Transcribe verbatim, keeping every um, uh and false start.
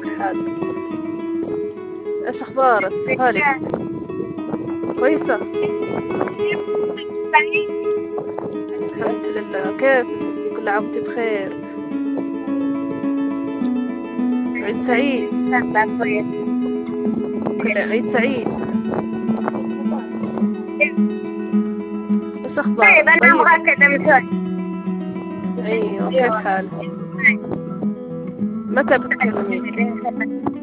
حالك؟ ايش اخبارك خالد؟ كويسة الحمد لله. كيف؟ كل عام وانت بخير. عيد سعيد. كل عيد سعيد. ايش اخبارك؟ طيب أنا أبغى أكلم زوجي. ايوه كيف حالك؟ متى بتكلمين؟